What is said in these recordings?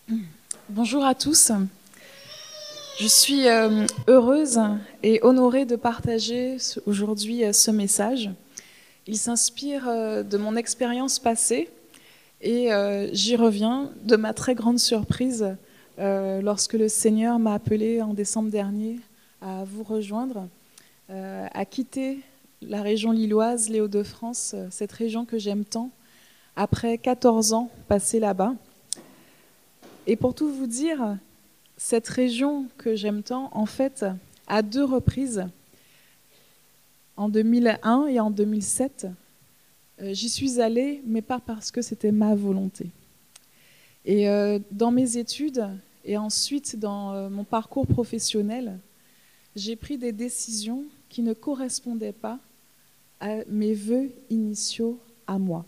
Bonjour à tous. Je suis heureuse et honorée de partager aujourd'hui ce message. Il s'inspire de mon expérience passée et j'y reviens de ma très grande surprise lorsque le Seigneur m'a appelée en décembre dernier à vous rejoindre, à quitter la région lilloise, les Hauts-de-France, cette région que j'aime tant, après 14 ans passés là-bas. Et pour tout vous dire, cette région que j'aime tant, en fait, à 2 reprises, en 2001 et en 2007, j'y suis allée, mais pas parce que c'était ma volonté. Et dans mes études et ensuite dans mon parcours professionnel, j'ai pris des décisions qui ne correspondaient pas à mes vœux initiaux à moi.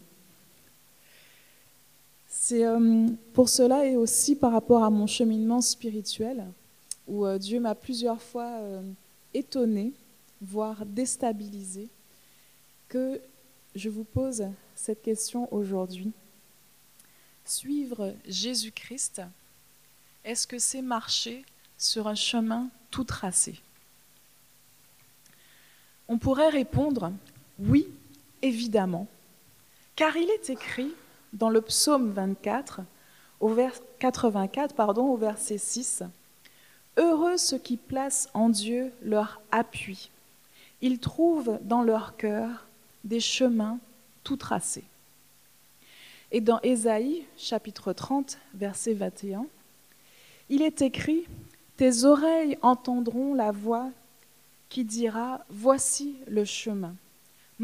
C'est pour cela et aussi par rapport à mon cheminement spirituel, où Dieu m'a plusieurs fois étonnée, voire déstabilisée, que je vous pose cette question aujourd'hui. Suivre Jésus-Christ, est-ce que c'est marcher sur un chemin tout tracé? On pourrait répondre oui, évidemment, car il est écrit dans le psaume 84, au verset 6, « Heureux ceux qui placent en Dieu leur appui. Ils trouvent dans leur cœur des chemins tout tracés. » Et dans Ésaïe, chapitre 30, verset 21, il est écrit « Tes oreilles entendront la voix qui dira « Voici le chemin, marchez-y. »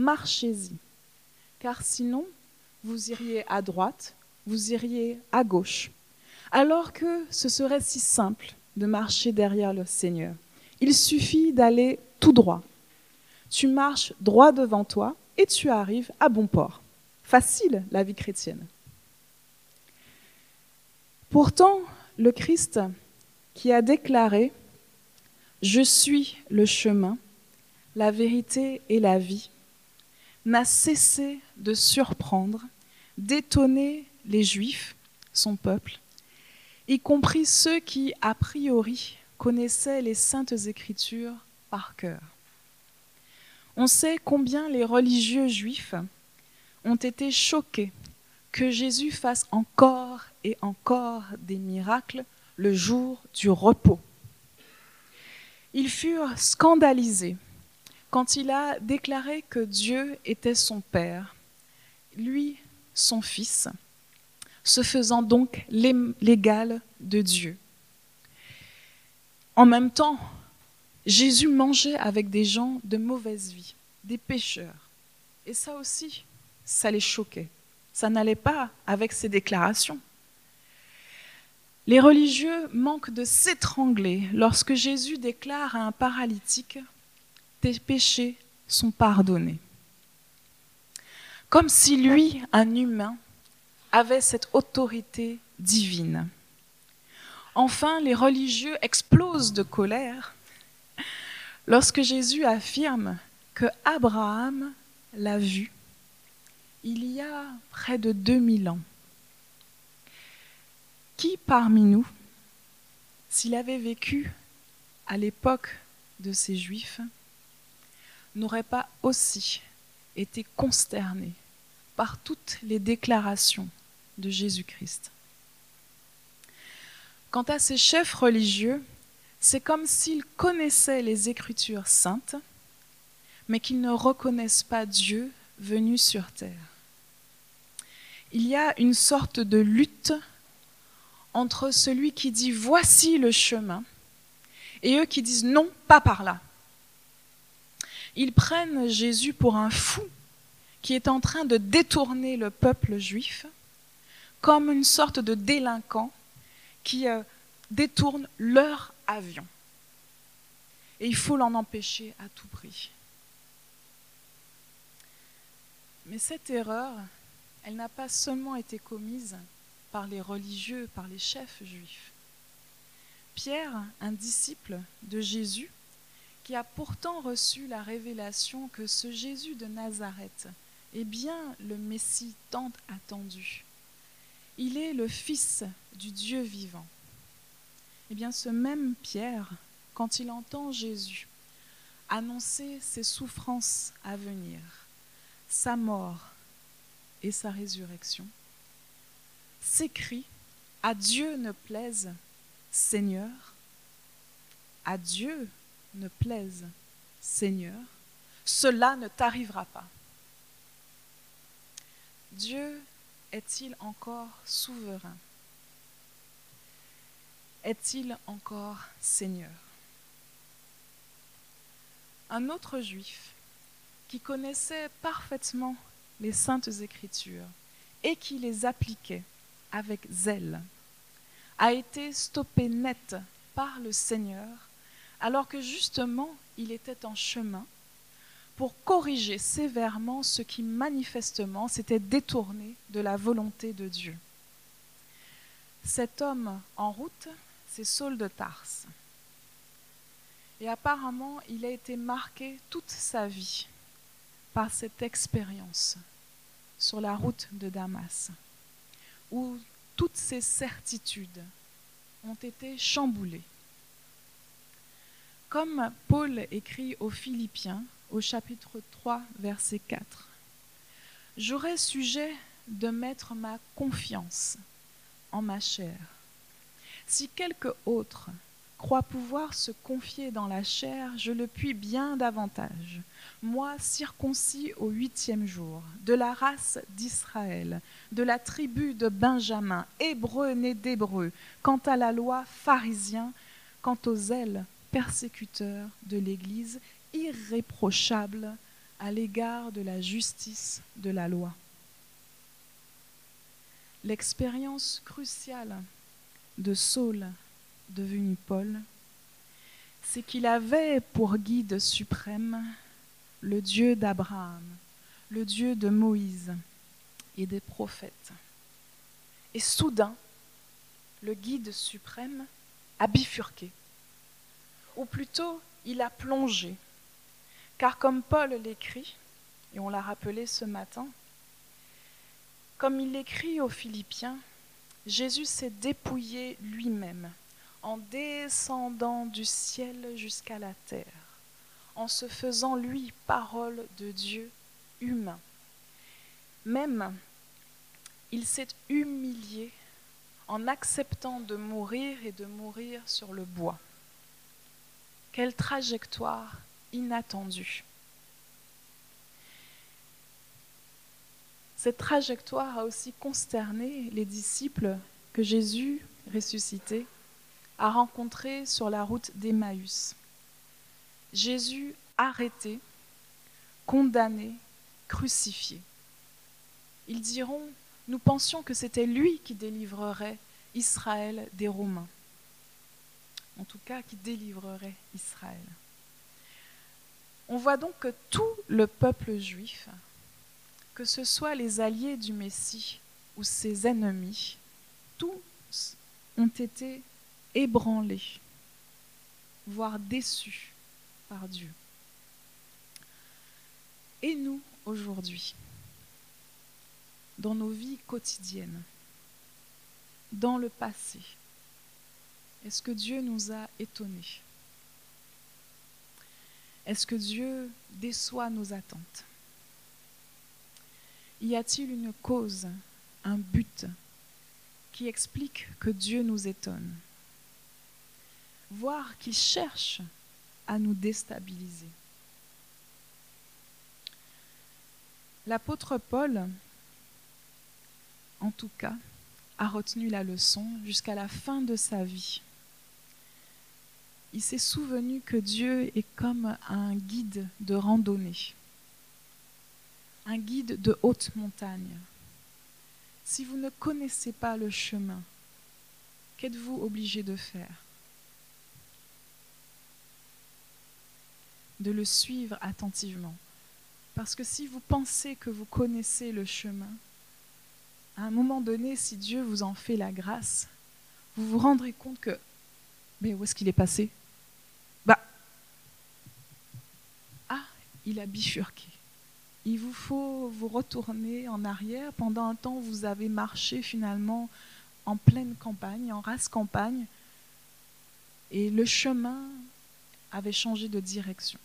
Car sinon, vous iriez à droite, vous iriez à gauche, alors que ce serait si simple de marcher derrière le Seigneur. Il suffit d'aller tout droit. Tu marches droit devant toi et tu arrives à bon port. Facile, la vie chrétienne. Pourtant, le Christ qui a déclaré « Je suis le chemin, la vérité et la vie », n'a cessé de surprendre, d'étonner les Juifs, son peuple, y compris ceux qui, a priori, connaissaient les Saintes Écritures par cœur. On sait combien les religieux juifs ont été choqués que Jésus fasse encore et encore des miracles le jour du repos. Ils furent scandalisés quand il a déclaré que Dieu était son Père, lui son Fils, se faisant donc l'égal de Dieu. En même temps, Jésus mangeait avec des gens de mauvaise vie, des pécheurs. Et ça aussi, ça les choquait. Ça n'allait pas avec ses déclarations. Les religieux manquent de s'étrangler lorsque Jésus déclare à un paralytique « Tes péchés sont pardonnés ». Comme si lui, un humain, avait cette autorité divine. Enfin, les religieux explosent de colère lorsque Jésus affirme que Abraham l'a vu il y a près de 2000 ans. Qui parmi nous, s'il avait vécu à l'époque de ces Juifs, n'aurait pas aussi été consterné par toutes les déclarations de Jésus-Christ? Quant à ces chefs religieux, c'est comme s'ils connaissaient les Écritures saintes, mais qu'ils ne reconnaissent pas Dieu venu sur terre. Il y a une sorte de lutte entre celui qui dit « voici le chemin » et eux qui disent « non, pas par là ». Ils prennent Jésus pour un fou qui est en train de détourner le peuple juif comme une sorte de délinquant qui détourne leur avion. Et il faut l'en empêcher à tout prix. Mais cette erreur, elle n'a pas seulement été commise par les religieux, par les chefs juifs. Pierre, un disciple de Jésus, qui a pourtant reçu la révélation que ce Jésus de Nazareth est bien le Messie tant attendu, Il est le Fils du Dieu vivant. Eh bien, ce même Pierre, quand il entend Jésus annoncer ses souffrances à venir, sa mort et sa résurrection, s'écrie « À Dieu ne plaise, Seigneur, à Dieu ne plaise, Seigneur, cela ne t'arrivera pas. » Dieu est-il encore souverain? Est-il encore Seigneur? Un autre juif qui connaissait parfaitement les saintes Écritures et qui les appliquait avec zèle a été stoppé net par le Seigneur alors que justement il était en chemin pour corriger sévèrement ce qui manifestement s'était détourné de la volonté de Dieu. Cet homme en route, c'est Saul de Tarse. Et apparemment, il a été marqué toute sa vie par cette expérience sur la route de Damas, où toutes ses certitudes ont été chamboulées. Comme Paul écrit aux Philippiens, au chapitre 3, verset 4, « J'aurais sujet de mettre ma confiance en ma chair. Si quelque autre croit pouvoir se confier dans la chair, je le puis bien davantage. Moi, circoncis au 8e jour, de la race d'Israël, de la tribu de Benjamin, hébreu né d'hébreu, quant à la loi, pharisien, quant au zèle, persécuteur de l'Église, irréprochable à l'égard de la justice de la loi. » L'expérience cruciale de Saul devenu Paul, c'est qu'il avait pour guide suprême le Dieu d'Abraham, le Dieu de Moïse et des prophètes. Et soudain, le guide suprême a bifurqué, ou plutôt il a plongé, car comme Paul l'écrit, et on l'a rappelé ce matin, comme il l'écrit aux Philippiens, Jésus s'est dépouillé lui-même en descendant du ciel jusqu'à la terre, en se faisant, lui, parole de Dieu humain. Même, il s'est humilié en acceptant de mourir et de mourir sur le bois. Quelle trajectoire inattendue! Cette trajectoire a aussi consterné les disciples que Jésus, ressuscité, a rencontrés sur la route d'Emmaüs. Jésus arrêté, condamné, crucifié. Ils diront, nous pensions que c'était lui qui délivrerait Israël des Romains. En tout cas, qui délivrerait Israël. On voit donc que tout le peuple juif, que ce soit les alliés du Messie ou ses ennemis, tous ont été ébranlés, voire déçus par Dieu. Et nous, aujourd'hui, dans nos vies quotidiennes, dans le passé, est-ce que Dieu nous a étonnés? Est-ce que Dieu déçoit nos attentes? Y a-t-il une cause, un but qui explique que Dieu nous étonne, voire qu'il cherche à nous déstabiliser? L'apôtre Paul, en tout cas, a retenu la leçon jusqu'à la fin de sa vie. Il s'est souvenu que Dieu est comme un guide de randonnée, un guide de haute montagne. Si vous ne connaissez pas le chemin, qu'êtes-vous obligé de faire? De le suivre attentivement. Parce que si vous pensez que vous connaissez le chemin, à un moment donné, si Dieu vous en fait la grâce, vous vous rendrez compte que, mais où est-ce qu'il est passé? Il a bifurqué. il vous faut vous retourner en arrière. Pendant un temps, vous avez marché finalement en pleine campagne, en rase campagne, et le chemin avait changé de direction.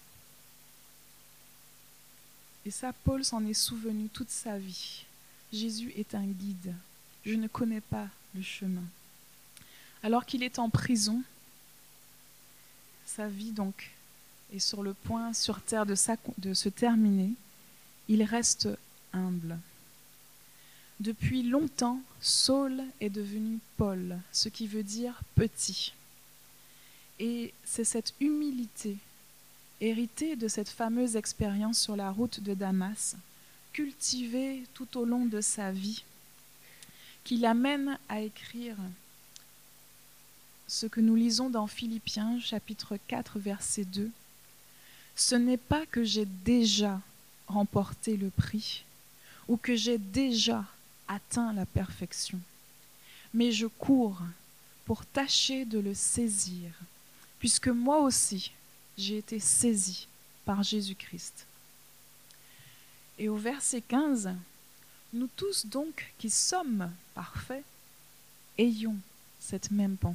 Et ça, Paul s'en est souvenu toute sa vie. Jésus est un guide. Je ne connais pas le chemin. Alors qu'il est en prison, sa vie donc est sur le point sur terre de se terminer. Il reste humble. Depuis longtemps, Saul est devenu Paul, ce qui veut dire petit. Et c'est cette humilité, héritée de cette fameuse expérience sur la route de Damas, cultivée tout au long de sa vie, qui l'amène à écrire ce que nous lisons dans Philippiens, chapitre 4, verset 2. « Ce n'est pas que j'ai déjà remporté le prix ou que j'ai déjà atteint la perfection, mais je cours pour tâcher de le saisir, puisque moi aussi j'ai été saisi par Jésus-Christ. » Et au verset 15, « Nous tous donc qui sommes parfaits, ayons cette même pensée. »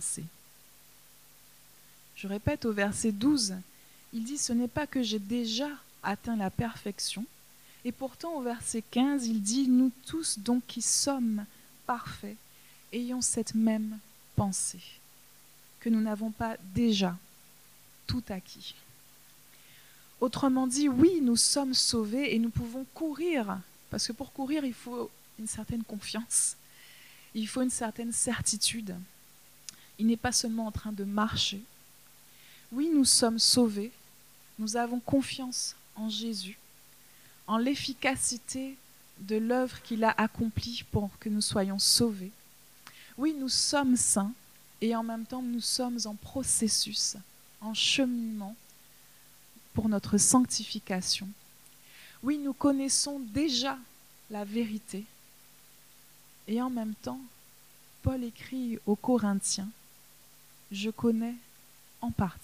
Je répète au verset 12, il dit « Ce n'est pas que j'ai déjà atteint la perfection », et pourtant au verset 15, il dit « Nous tous donc qui sommes parfaits, ayons cette même pensée, que nous n'avons pas déjà tout acquis. » Autrement dit, oui, nous sommes sauvés et nous pouvons courir, parce que pour courir, il faut une certaine confiance, il faut une certaine certitude. Il n'est pas seulement en train de marcher. Oui, nous sommes sauvés, nous avons confiance en Jésus, en l'efficacité de l'œuvre qu'il a accomplie pour que nous soyons sauvés. Oui, nous sommes saints et en même temps nous sommes en processus, en cheminement pour notre sanctification. Oui, nous connaissons déjà la vérité et en même temps, Paul écrit aux Corinthiens, « Je connais en partie. »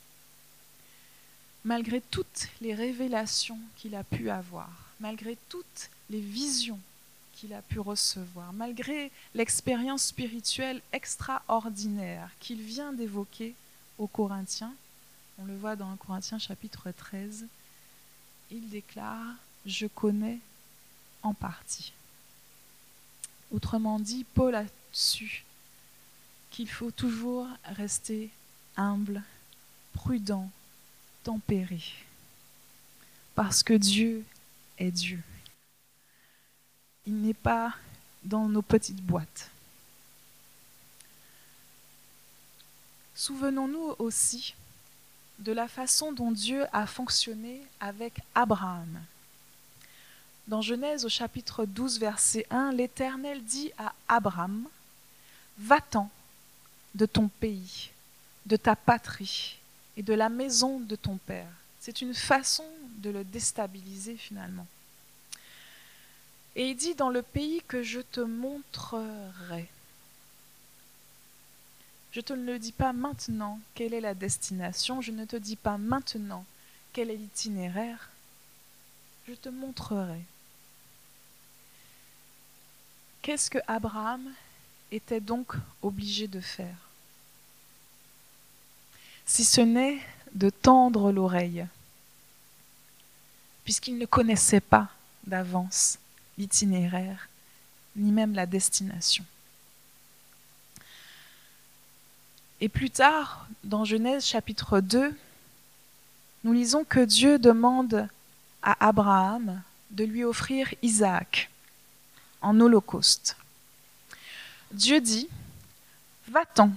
Malgré toutes les révélations qu'il a pu avoir, malgré toutes les visions qu'il a pu recevoir, malgré l'expérience spirituelle extraordinaire qu'il vient d'évoquer aux Corinthiens, on le voit dans Corinthiens chapitre 13, il déclare « Je connais en partie ». Autrement dit, Paul a su qu'il faut toujours rester humble, prudent, tempéré, parce que Dieu est Dieu. Il n'est pas dans nos petites boîtes. Souvenons-nous aussi de la façon dont Dieu a fonctionné avec Abraham. Dans Genèse au chapitre 12, verset 1, l'Éternel dit à Abraham, « Va-t'en de ton pays, de ta patrie et de la maison de ton père. » C'est une façon de le déstabiliser finalement. Et il dit « Dans le pays que je te montrerai ». Je ne te le dis pas maintenant quelle est la destination, je ne te dis pas maintenant quel est l'itinéraire, je te montrerai. Qu'est-ce que Abraham était donc obligé de faire? Si ce n'est de tendre l'oreille, puisqu'il ne connaissait pas d'avance l'itinéraire, ni même la destination. Et plus tard, dans Genèse chapitre 2, nous lisons que Dieu demande à Abraham de lui offrir Isaac en holocauste. Dieu dit, « Va-t'en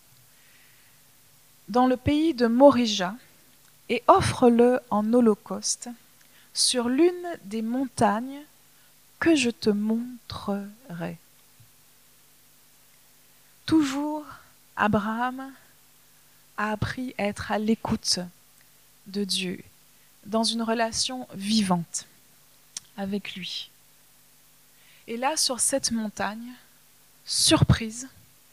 dans le pays de Morija et offre-le en holocauste sur l'une des montagnes que je te montrerai. » Toujours, Abraham a appris à être à l'écoute de Dieu, dans une relation vivante avec lui. Et là, sur cette montagne, surprise,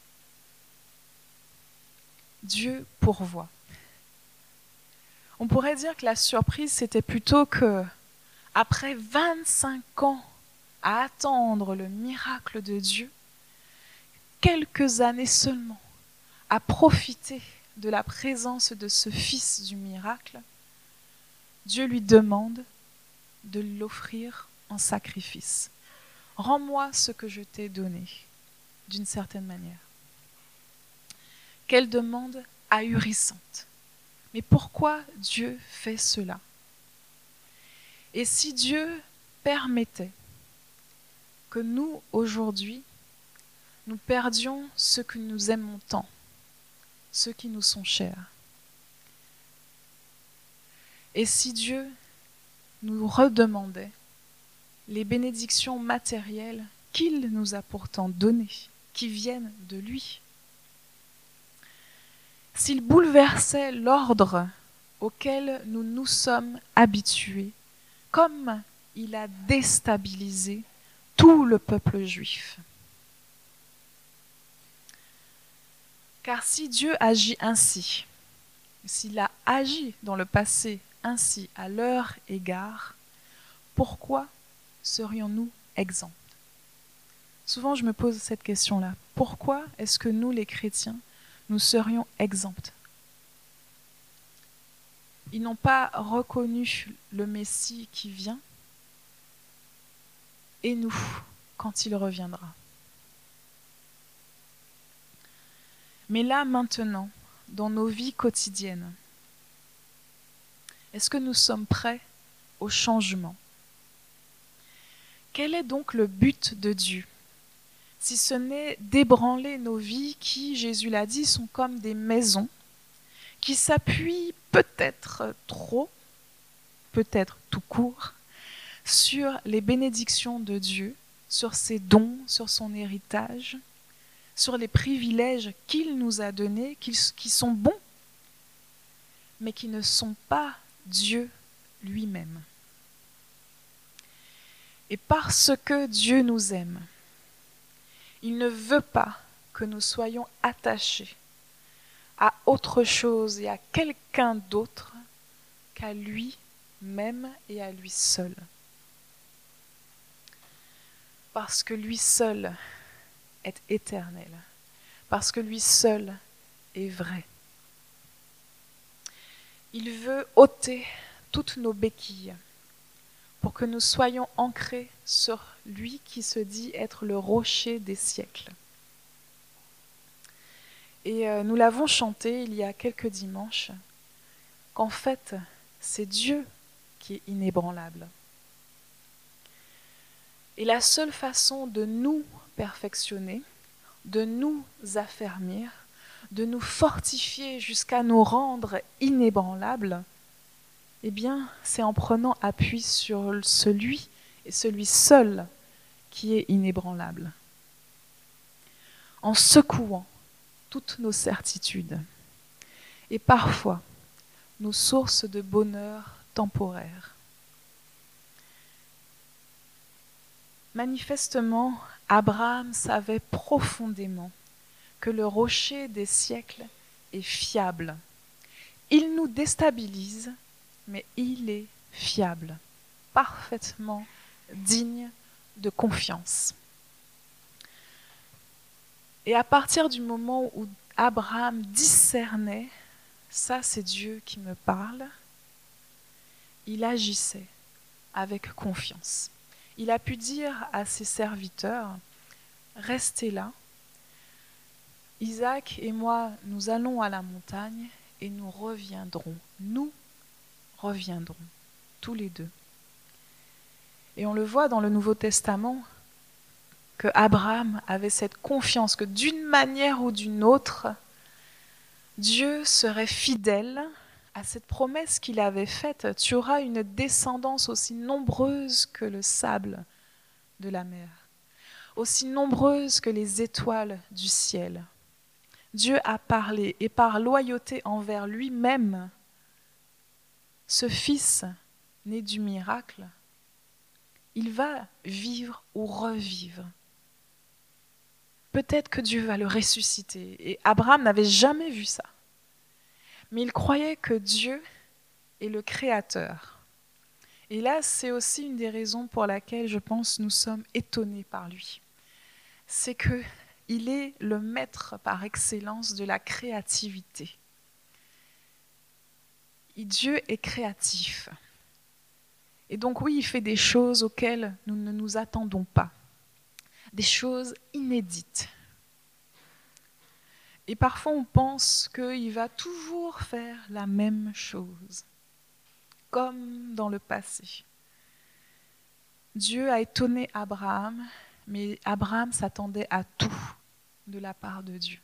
Dieu pourvoit. On pourrait dire que la surprise, c'était plutôt que après 25 ans à attendre le miracle de Dieu, quelques années seulement à profiter de la présence de ce fils du miracle, Dieu lui demande de l'offrir en sacrifice. Rends-moi ce que je t'ai donné, d'une certaine manière. Quelle demande ahurissante. Mais pourquoi Dieu fait cela? Et si Dieu permettait que nous, aujourd'hui, nous perdions ceux que nous aimons tant, ceux qui nous sont chers? Et si Dieu nous redemandait les bénédictions matérielles qu'il nous a pourtant données, qui viennent de lui? S'il bouleversait l'ordre auquel nous nous sommes habitués, comme il a déstabilisé tout le peuple juif. Car si Dieu agit ainsi, s'il a agi dans le passé ainsi à leur égard, pourquoi serions-nous exempts? Souvent je me pose cette question-là. Pourquoi est-ce que nous, les chrétiens, nous serions exempts? Ils n'ont pas reconnu le Messie qui vient, et nous, quand il reviendra. Mais là, maintenant, dans nos vies quotidiennes, est-ce que nous sommes prêts au changement? Quel est donc le but de Dieu, si ce n'est d'ébranler nos vies qui, Jésus l'a dit, sont comme des maisons, qui s'appuient peut-être trop, peut-être tout court, sur les bénédictions de Dieu, sur ses dons, sur son héritage, sur les privilèges qu'il nous a donnés, qui sont bons, mais qui ne sont pas Dieu lui-même. Et parce que Dieu nous aime, il ne veut pas que nous soyons attachés à autre chose et à quelqu'un d'autre qu'à lui-même et à lui seul. Parce que lui seul est éternel, parce que lui seul est vrai. Il veut ôter toutes nos béquilles pour que nous soyons ancrés sur lui qui se dit être le rocher des siècles. Et nous l'avons chanté il y a quelques dimanches, qu'en fait, c'est Dieu qui est inébranlable. Et la seule façon de nous perfectionner, de nous affermir, de nous fortifier jusqu'à nous rendre inébranlables, eh bien, c'est en prenant appui sur celui et celui seul qui est inébranlable. En secouant toutes nos certitudes et parfois nos sources de bonheur temporaires. Manifestement, Abraham savait profondément que le rocher des siècles est fiable. Il nous déstabilise, mais il est fiable, parfaitement digne de confiance. Et à partir du moment où Abraham discernait, ça c'est Dieu qui me parle, il agissait avec confiance. Il a pu dire à ses serviteurs, restez là, Isaac et moi, nous allons à la montagne et nous reviendrons. Nous reviendrons, tous les deux. Et on le voit dans le Nouveau Testament, que Abraham avait cette confiance que d'une manière ou d'une autre, Dieu serait fidèle à cette promesse qu'il avait faite. Tu auras une descendance aussi nombreuse que le sable de la mer, aussi nombreuse que les étoiles du ciel. Dieu a parlé et par loyauté envers lui-même, ce fils né du miracle, il va vivre ou revivre. Peut-être que Dieu va le ressusciter. Et Abraham n'avait jamais vu ça. Mais il croyait que Dieu est le Créateur Et là, c'est aussi une des raisons pour laquelle je pense nous sommes étonnés par lui. C'est qu'il est le maître par excellence de la créativité. Et Dieu est créatif. Et donc oui, il fait des choses auxquelles nous ne nous attendons pas. Des choses inédites. Et parfois on pense qu'il va toujours faire la même chose, comme dans le passé. Dieu a étonné Abraham, mais Abraham s'attendait à tout de la part de Dieu.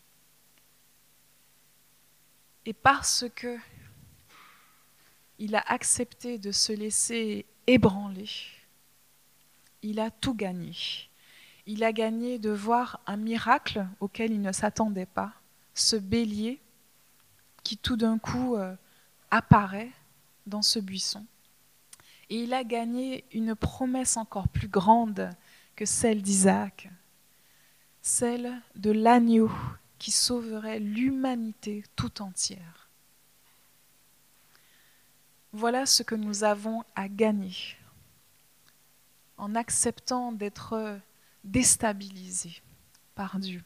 Et parce que il a accepté de se laisser ébranler, il a tout gagné. Il a gagné de voir un miracle auquel il ne s'attendait pas, ce bélier qui tout d'un coup apparaît dans ce buisson. Et il a gagné une promesse encore plus grande que celle d'Isaac, celle de l'agneau qui sauverait l'humanité tout entière. Voilà ce que nous avons à gagner en acceptant d'être déstabilisés par Dieu.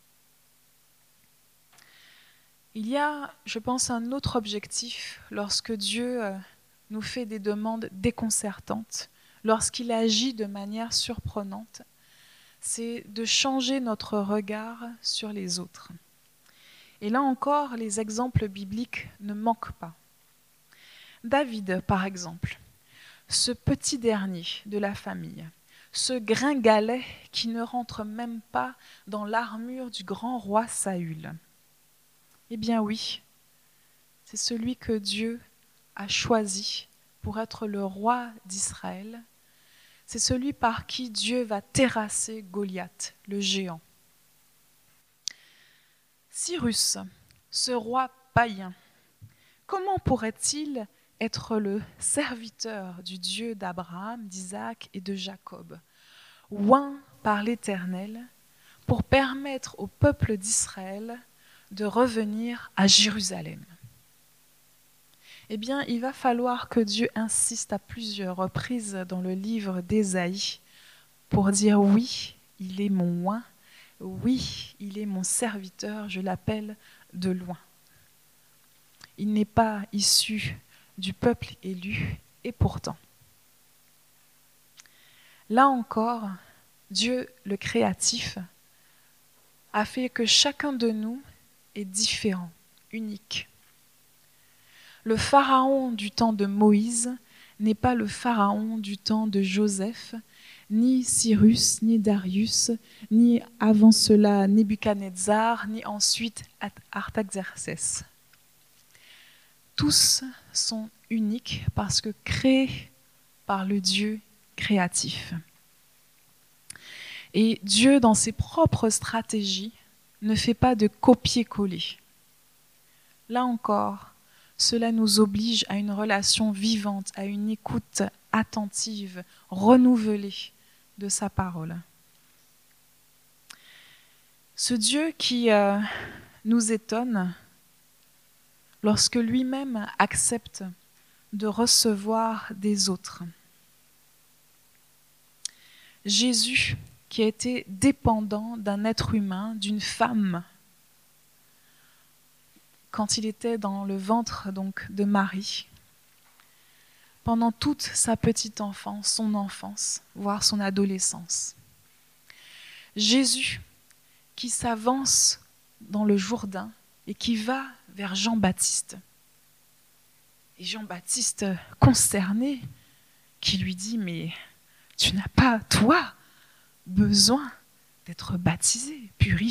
Il y a, je pense, un autre objectif lorsque Dieu nous fait des demandes déconcertantes, lorsqu'il agit de manière surprenante, c'est de changer notre regard sur les autres. Et là encore, les exemples bibliques ne manquent pas. David, par exemple, ce petit dernier de la famille, ce gringalet qui ne rentre même pas dans l'armure du grand roi Saül. Eh bien oui, c'est celui que Dieu a choisi pour être le roi d'Israël. C'est celui par qui Dieu va terrasser Goliath, le géant. Cyrus, ce roi païen, comment pourrait-il être le serviteur du Dieu d'Abraham, d'Isaac et de Jacob, oint par l'Éternel pour permettre au peuple d'Israël de revenir à Jérusalem? Eh bien, il va falloir que Dieu insiste à plusieurs reprises dans le livre d'Ésaïe pour dire oui, il est mon oint, oui, il est mon serviteur, je l'appelle de loin. Il n'est pas issu du peuple élu, et pourtant. Là encore, Dieu, le créatif, a fait que chacun de nous est différent, unique. Le pharaon du temps de Moïse n'est pas le pharaon du temps de Joseph, ni Cyrus, ni Darius, ni avant cela Nebuchadnezzar, ni ensuite Artaxerxès. Tous sont uniques parce que créés par le Dieu créatif. Et Dieu, dans ses propres stratégies, ne fait pas de copier-coller. Là encore, cela nous oblige à une relation vivante, à une écoute attentive, renouvelée de sa parole. Ce Dieu qui nous étonne lorsque lui-même accepte de recevoir des autres. Jésus, qui a été dépendant d'un être humain, d'une femme, quand il était dans le ventre donc de Marie, pendant toute sa petite enfance, son enfance, voire son adolescence. Jésus, qui s'avance dans le Jourdain et qui va vers Jean-Baptiste. Et Jean-Baptiste, consterné, qui lui dit « Mais tu n'as pas, toi, besoin d'être baptisé, purifié. »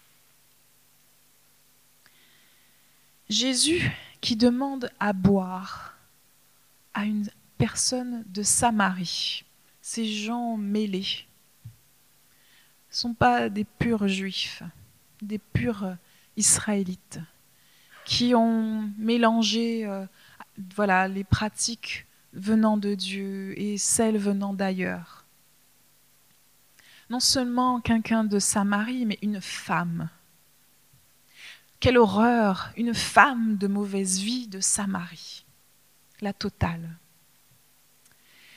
Jésus qui demande à boire à une personne de Samarie. Ces gens mêlés ne sont pas des purs juifs, des purs israélites qui ont mélangé les pratiques venant de Dieu et celles venant d'ailleurs. Non seulement quelqu'un de Samarie, mais une femme. Quelle horreur, une femme de mauvaise vie de Samarie, la totale.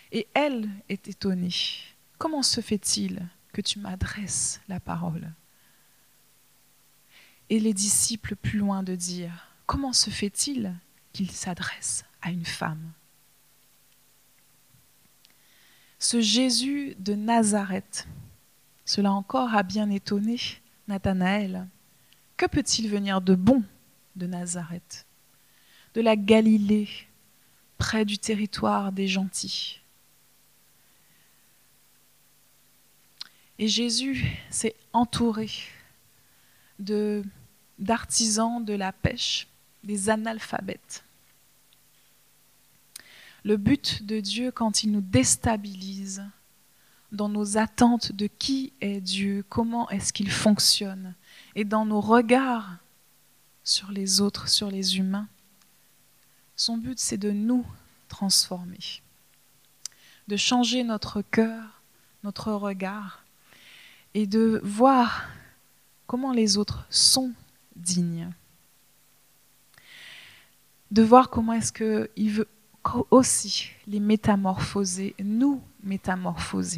Et elle est étonnée. Comment se fait-il que tu m'adresses la parole ? Et les disciples plus loin de dire, comment se fait-il qu'il s'adresse à une femme ? Ce Jésus de Nazareth, cela encore a bien étonné Nathanaël. Que peut-il venir de bon de Nazareth, de la Galilée, près du territoire des gentils ? Et Jésus s'est entouré d'artisans de la pêche, des analphabètes. Le but de Dieu, quand il nous déstabilise dans nos attentes de qui est Dieu, comment est-ce qu'il fonctionne, et dans nos regards sur les autres, sur les humains, son but, c'est de nous transformer, de changer notre cœur, notre regard, et de voir comment les autres sont dignes. De voir comment est-ce qu'il veut aussi les métamorphoser, nous métamorphoser.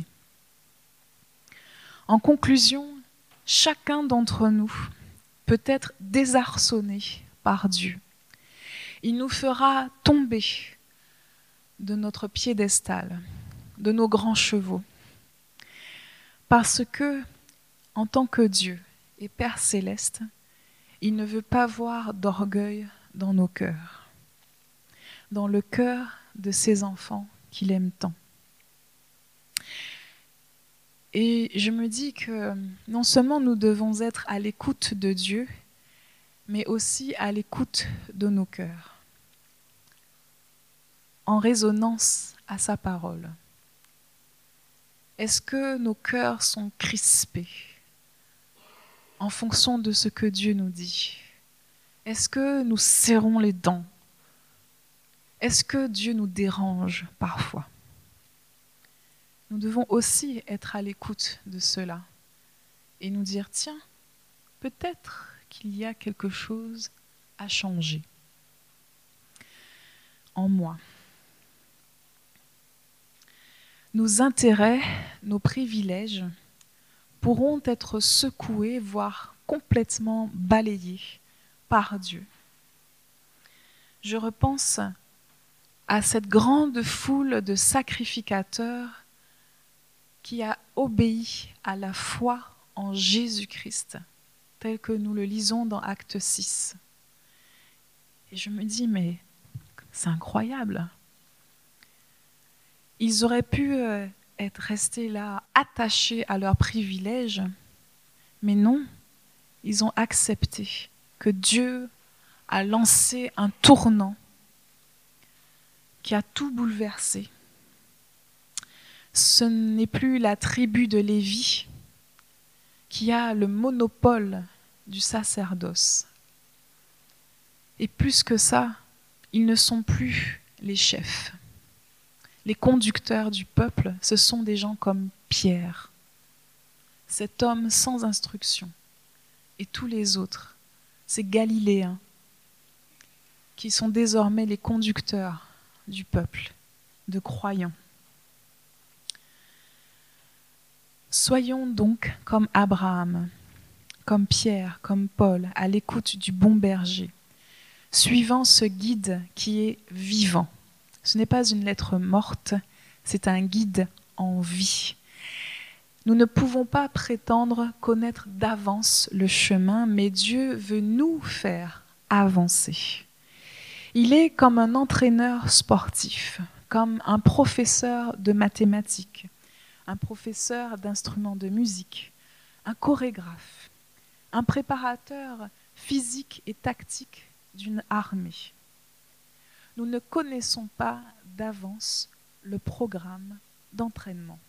En conclusion, chacun d'entre nous peut être désarçonné par Dieu. Il nous fera tomber de notre piédestal, de nos grands chevaux, parce que, en tant que Dieu et Père céleste, il ne veut pas voir d'orgueil dans nos cœurs, dans le cœur de ses enfants qu'il aime tant. Et je me dis que non seulement nous devons être à l'écoute de Dieu, mais aussi à l'écoute de nos cœurs, en résonance à sa parole. Est-ce que nos cœurs sont crispés en fonction de ce que Dieu nous dit? Est-ce que nous serrons les dents? Est-ce que Dieu nous dérange parfois? Nous devons aussi être à l'écoute de cela et nous dire, tiens, peut-être qu'il y a quelque chose à changer en moi. Nos intérêts, nos privilèges pourront être secoués, voire complètement balayés par Dieu. Je repense à cette grande foule de sacrificateurs qui a obéi à la foi en Jésus-Christ, tel que nous le lisons dans Acte 6. Et je me dis, mais c'est incroyable. Ils auraient pu être restés là, attachés à leurs privilèges, mais non, ils ont accepté que Dieu a lancé un tournant qui a tout bouleversé. Ce n'est plus la tribu de Lévi qui a le monopole du sacerdoce. Et plus que ça, ils ne sont plus les chefs. Les conducteurs du peuple, ce sont des gens comme Pierre, cet homme sans instruction, et tous les autres, ces Galiléens, qui sont désormais les conducteurs du peuple, de croyants. Soyons donc comme Abraham, comme Pierre, comme Paul, à l'écoute du bon berger, suivant ce guide qui est vivant. Ce n'est pas une lettre morte, c'est un guide en vie. Nous ne pouvons pas prétendre connaître d'avance le chemin, mais Dieu veut nous faire avancer. Il est comme un entraîneur sportif, comme un professeur de mathématiques, un professeur d'instruments de musique, un chorégraphe, un préparateur physique et tactique d'une armée. Nous ne connaissons pas d'avance le programme d'entraînement.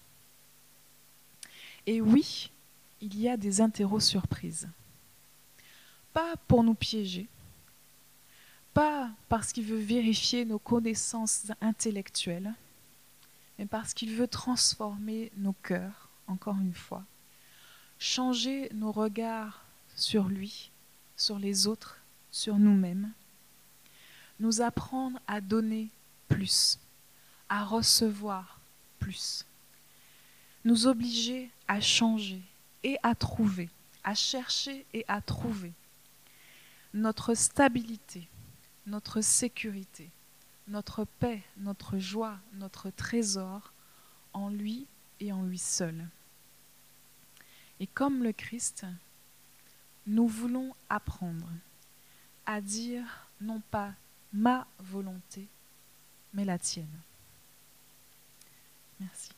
Et oui, il y a des interros surprises. Pas pour nous piéger, pas parce qu'il veut vérifier nos connaissances intellectuelles, mais parce qu'il veut transformer nos cœurs, encore une fois, changer nos regards sur lui, sur les autres, sur nous-mêmes, nous apprendre à donner plus, à recevoir plus. Nous obliger à changer et à trouver, à chercher et à trouver notre stabilité, notre sécurité, notre paix, notre joie, notre trésor en lui et en lui seul. Et comme le Christ, nous voulons apprendre à dire non pas ma volonté, mais la tienne. Merci.